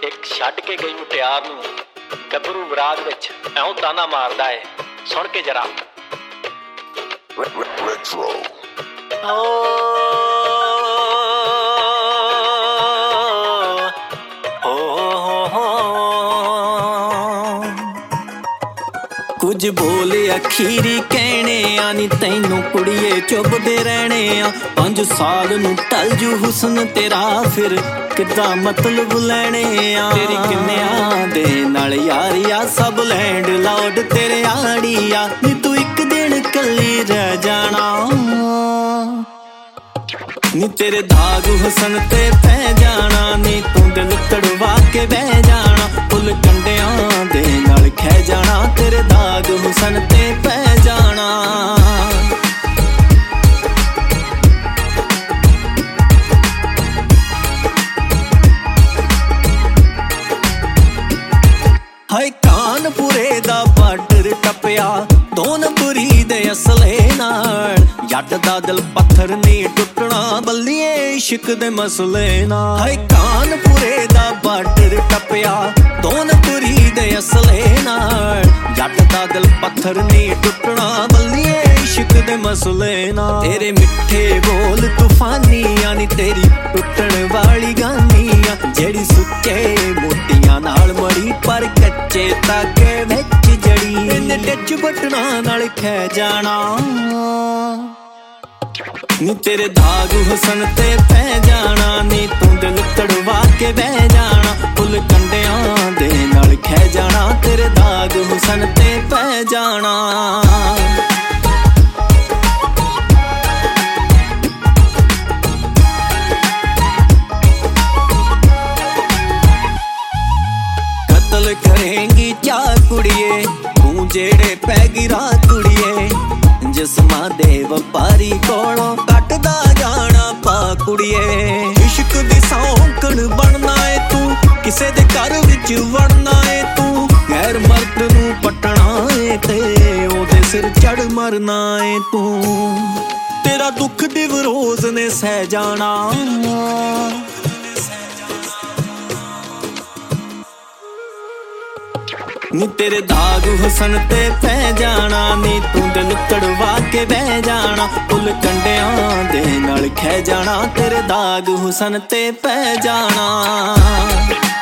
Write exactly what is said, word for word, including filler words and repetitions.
ਇੱਕ ਛੱਡ ਕੇ ਗਈ ਮੁਟਿਆਰ ਨੂੰ ਗੱਭਰੂ ਰਾਗ ਵਿੱਚ ਐਉਂ ਤਾਨਾ ਮਾਰਦਾ ਏ, ਸੁਣ ਕੇ ਜਰਾ। Retro. ਕੁਝ ਬੋਲ ਅਖੀਰੀ ਕਹਿਣੇ ਆ ਨੀ ਤੈਨੂੰ ਕੁੜੀਏ ਚੁੱਭਦੇ ਰਹਿਣੇ ਆ। ਪੰਜ ਸਾਲ ਨੂੰ ਟਲ ਜੂ ਹੁਸਨ ਤੇਰਾ ਫਿਰ ਕਿੱਦਾਂ ਮਤਲਬ ਲੈਣੇ ਆ। ਤੇਰੀ ਕਿੰਨਿਆਂ ਦੇ ਨਾਲ ਯਾਰੀ ਆ, ਸਭ ਲੈਂਡ ਲਾਉਡ ਤੇਰੇ ਆੜੀ ਆ। ਨੀ ਤੂੰ ਇੱਕ ਦਿਨ ਕੱਲੀ ਰਹਿ ਜਾਣਾ, ਨੀ ਤੇਰੇ ਦਾਗ ਹੁਸਨ ਤੇ ਪੈ ਜਾਣਾ। ਨੀ ਤੂੰ ਦਿਲ ਤੜਵਾ ਕੇ ਬਹਿ ਜਾਣਾ, ਫੁੱਲ ਕੰਡਿਆਂ ਦੇ ਨਾਲ ਖਹਿ ਜਾਣਾ। ਤੇਰੇ ਦਾਗ ਹੁਸਨ ਤੇ ਪੈ ਜਾਣਾ। ਹਾਏ ਕਾਨਪੁਰੇ ਦਾ ਬਾਰਡਰ ਟੱਪਿਆ ਦੋਨਪੁਰੀ ਦੇ ਅਸਲੇ ਨਾਲ। ਜੱਟ ਦਾ ਦਿਲ ਪੱਥਰ ਨੀ ਟੁੱਟਣਾ ਬੱਲੀਏ ਇਸ਼ਕ ਦੇ ਮਸਲੇ ਨਾਲ। ਹਾਏ ਕਾਨਪੁਰੇ ਦਾ ਬਾਰਡਰ ਟੱਪਿਆ ਦੋਨਪੁਰੀ ਦੇ ਅਸਲੇ ਨਾਲ। ਜੱਟ ਦਾ ਦਿਲ ਪੱਥਰ ਨੀ ਟੁੱਟਣਾ ਬੱਲੀਏ ਇਸ਼ਕ ਦੇ ਮਸਲੇ ਨਾਲ। ਤੇਰੇ ਮਿੱਠੇ ਬੋਲ ਤੂਫਾਨੀਆਂ ਨੀ ਤੇਰੀ ਟੁੱਟਣ ਵਾਲੀ ਗਾਨੀਆਂ। ਜਿਹੜੀ ਸੁੱਚੇ ਮੋਤੀਆਂ ਨਾਲ ਮੜੀ ਪਰ ਕੱਚੇ ਤਾਗੇ ਵਿੱਚ ਜੜੀ। ਇਹਨੇ ਟੱਚ ਬਟਣਾ ਨਾਲ ਖਹਿ ਜਾਣਾ, ਨੀ ਤੇਰੇ ਦਾਗ ਹੁਸਨ ਤੇ ਪੈ ਜਾਣਾ। ਨੀ ਤੂੰ ਦਿਲ ਤੜਵਾ ਕੇ ਬਹਿ ਜਾਣਾ, ਫੁੱਲ ਕੰਡਿਆਂ ਦੇ ਨਾਲ ਖਹਿ ਜਾਣਾ। ਤੇਰੇ ਦਾਗ ਹੁਸਨ ਤੇ ਪੈ ਜਾਣਾ। ਕਤਲ ਕਰੇਂਗੀ ਚਾਹ ਕੁੜੀਏ ਤੂੰ ਜਿਹੜੇ ਪੈ ਗਈ ਰਾਹ ਕੁੜੀਏ। ਜਿਸਮਾਂ ਦੇ ਵਪਾਰੀ ਕੋਲੋਂ ਕੱਟਦਾ ਜਾਣਾ ਪਾ ਕੁੜੀਏ। ਇਸ਼ਕ ਦੀ ਸੌਂਕਣ ਬਣਨਾ ਏ ਤੂੰ, ਕਿਸੇ ਦੇ ਘਰ ਵਿੱਚ ਵੜਨਾ ਏ ਤੂੰ। ਗੈਰ ਮਰਦ ਨੂੰ ਪਟਣਾ ਏ ਤੇ ਉਹਦੇ ਸਿਰ ਚੜ ਮਰਨਾ ਏ ਤੂੰ। ਤੇਰਾ ਦੁੱਖ ਦਿਵਰੋਜ਼ ਨੇ ਸਹਿ ਜਾਣਾ, ਨੀ ਤੇਰੇ ਦਾਗ ਹੁਸਨ ਤੇ ਪੈ ਜਾਣਾ। ਨੀ ਤੂੰ ਦਿਲ ਤੜਵਾ ਕੇ ਬਹਿ ਜਾਣਾ, ਫੁੱਲ ਕੰਡਿਆਂ ਦੇ ਨਾਲ ਖਹਿ ਜਾਣਾ। ਤੇਰੇ ਦਾਗ ਹੁਸਨ ਤੇ ਪੈ ਜਾਣਾ।